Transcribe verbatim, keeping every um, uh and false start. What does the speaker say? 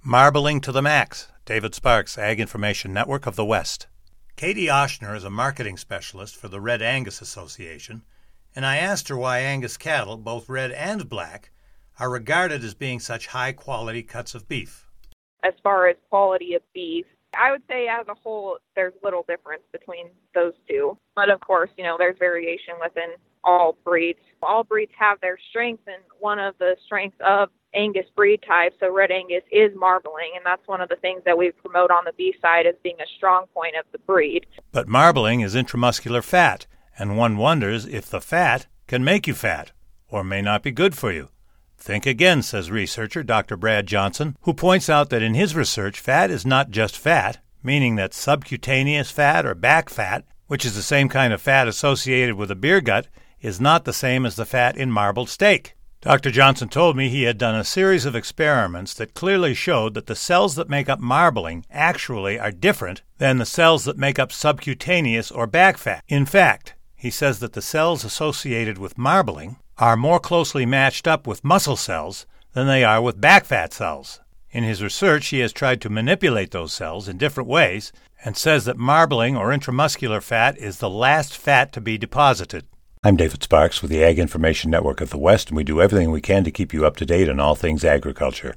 Marbling to the max. David Sparks, Ag Information Network of the West. Katie Oshner is a marketing specialist for the Red Angus Association, and I asked her why Angus cattle, both red and black, are regarded as being such high-quality cuts of beef. As far as quality of beef, I would say as a whole, there's little difference between those two. But of course, you know, there's variation within all breeds. All breeds have their strengths, and one of the strengths of Angus breed type, so Red Angus, is marbling, and that's one of the things that we promote on the beef side as being a strong point of the breed. But marbling is intramuscular fat, and one wonders if the fat can make you fat, or may not be good for you. Think again, says researcher Doctor Brad Johnson, who points out that in his research, fat is not just fat, meaning that subcutaneous fat or back fat, which is the same kind of fat associated with a beer gut, is not the same as the fat in marbled steak. Doctor Johnson told me he had done a series of experiments that clearly showed that the cells that make up marbling actually are different than the cells that make up subcutaneous or back fat. In fact, he says that the cells associated with marbling are more closely matched up with muscle cells than they are with back fat cells. In his research, he has tried to manipulate those cells in different ways and says that marbling or intramuscular fat is the last fat to be deposited. I'm David Sparks with the Ag Information Network of the West, and we do everything we can to keep you up to date on all things agriculture.